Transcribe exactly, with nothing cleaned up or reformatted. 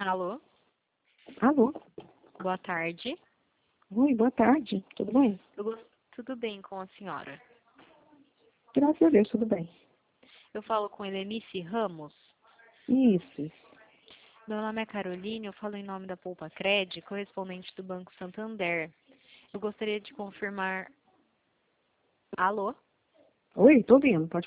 Alô? Alô? Boa tarde. Oi, boa tarde. Tudo bem? Eu gos- Tudo bem com a senhora? Graças a Deus, tudo bem. Eu falo com Helenice Ramos. Isso, isso. Meu nome é Caroline, eu falo em nome da Poupa Cred, correspondente do Banco Santander. Eu gostaria de confirmar... Alô? Oi, tô ouvindo, pode